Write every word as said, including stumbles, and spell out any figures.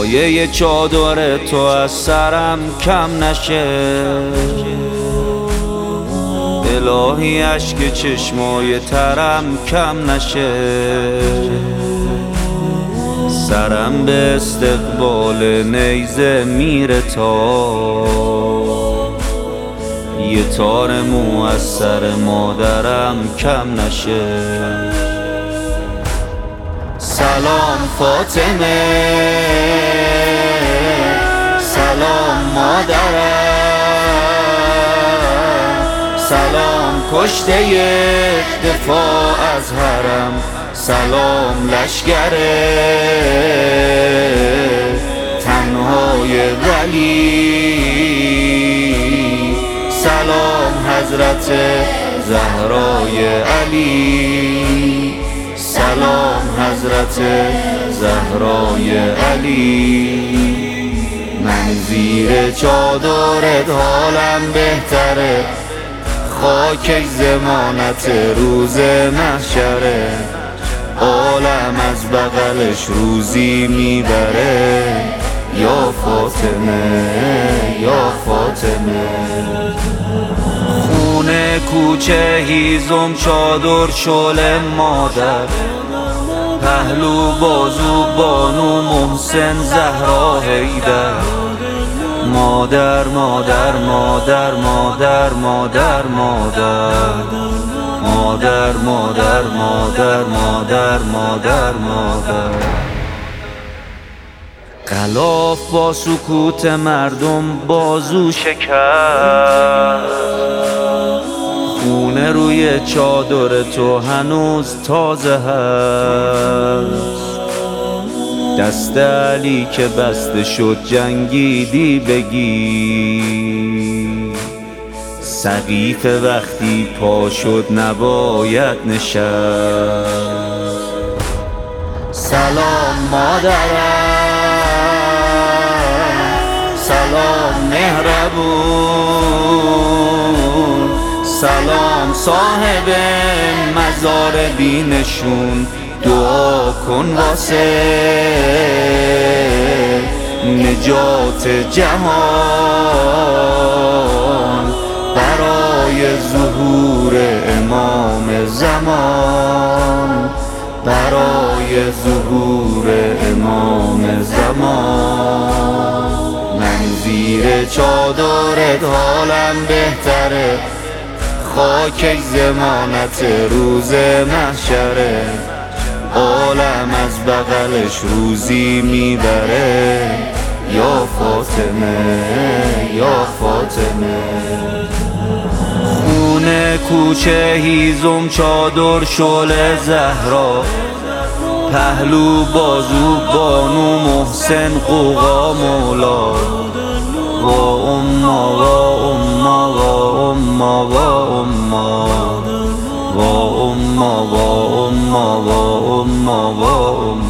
سایه چادر تو از سرم کم نشه الهی اشک چشمای ترم کم نشه سرم به استقبال نیزه میره تا یه تار مو از سر مادرم کم نشه سلام فاطمه سلام مادرم سلام کشته دفاع از حرم سلام لشگر تنهای ولی سلام حضرت زهرای علی سلام حضرت زهرای علی من زیر چادرت حالم بهتره خاک زمانت روز محشره عالم از بغلش روزی میبره یا فاطمه یا فاطمه خونه کوچه هیزم چادر شعله مادر پهلو بازو بانو محسن زهرا حیدر مادر مادر مادر مادر مادر مادر مادر مادر مادر مادر مادر مادر غلاف با سکوت مردم بازو شکست خونه روی چادر تو هنوز تازه هست دست علی که بسته شد جنگیدی بگی سقیف وقتی پا شد نباید نشست سلام مادرم سلام مهربون سلام صاحب مزار بینشون دعا کن واسه نجات جهان برای ظهور امام زمان برای ظهور امام زمان من زیر چادرت حالم بهتره خاک زمانت روز محشره عالم از بغلش روزی میبره یا فاطمه یا فاطمه خونه کوچه هیزم چادر شعله زهرا پهلو بازو بانو محسن قوقا مولا و اما و اما و اما و اما و اما و اما و اما و اما